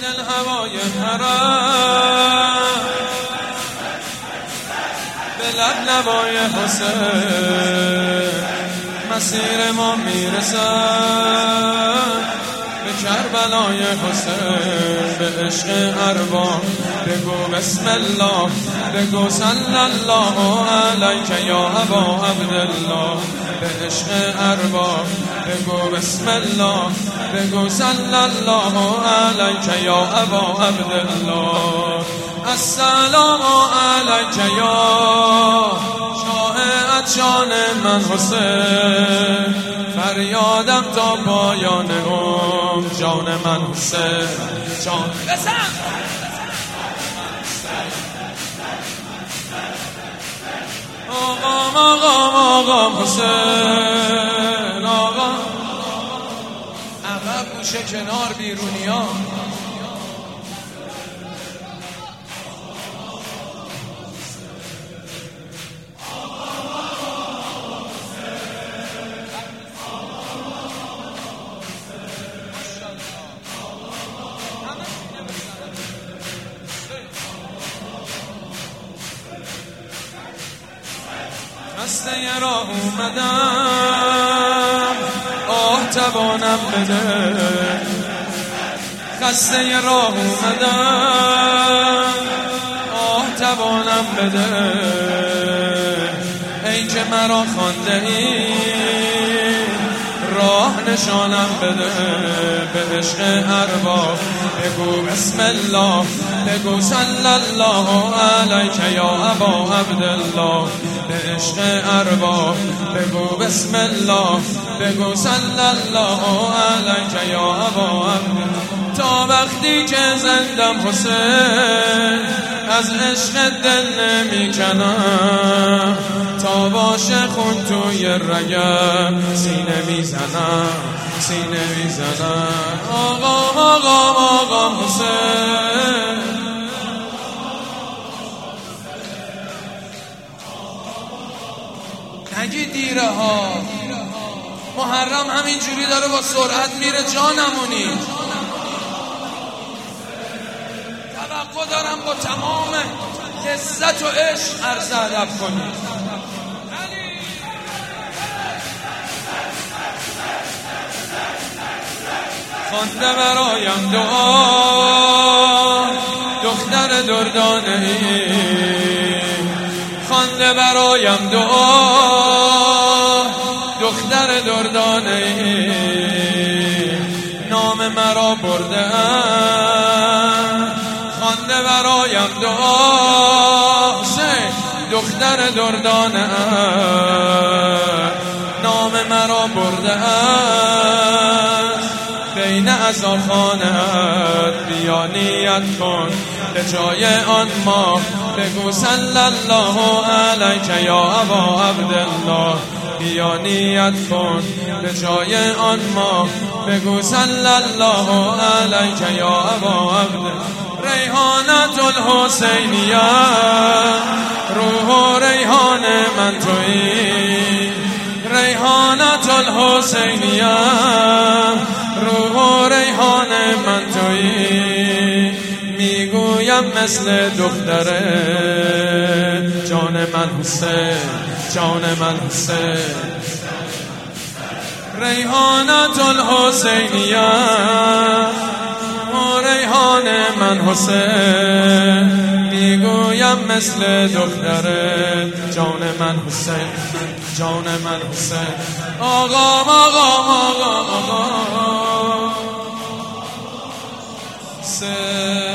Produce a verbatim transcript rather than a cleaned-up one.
دل هوای حرم به لب لبای حسین مسیر ما میرسد به کربلای حسین به عشق ارباب بگو بسم الله بگو صلی الله علیک یا ابا عبدالله به عشق ارباب بگو بسم الله بگو صلی الله علیک یا ابا عبدالله السلام علیک یا شاه عطشان من حسین فریادم تا پایان عمر جان من حسین جان بسم آقام آقام آقام حسین آقا عقب گوشه کنار بیرونیا خسته راه اومدم آه توانم بده خسته راه اومدم آه توانم بده ای که مرا خوانده ای راه نشانم بده به عشق ارباب بگو بسم الله بگو صلی الله علیک یا ابا عبدالله به عشق ارباب بگو بسم الله بگو صلی الله علیک یا ابا عبدالله تا وقتی که زندم حسین از عشق دل نمی کنم تا باشه خون توی رگم سینه میزنم سینه میزنم آقام آقام آقام حسین نگی دیره ها محرم همینجوری داره با سرعت میره جانمونی توقع دارم با تمام لذت و عشق عرض ادب کنی خوانده برایم دعا دختر دردانه ای خوانده برایم دعا دختر دردانه ای نام مرا برده ام خوانده برایم دعا حسین دختر دردانه ام نام مرا برده ام بین عزاخانت بیا نیت کن به جای آن ما بگو صلی الله علیک یا ابا عبدالله بیا نیت کن به جای آن ما بگو صلی الله علیک یا ابا عبدالله ریحانت الحسینیه روح و ریحان من تویی ریحانت الحسینیه روح و ریحان من تویی میگویم مثل دختره جان من حسین جان من حسین ریحانت الحسینیه و ریحان من حسین میگویم مثل دختره جان من حسین جان من حسین آقام آقام آقام آقام حسین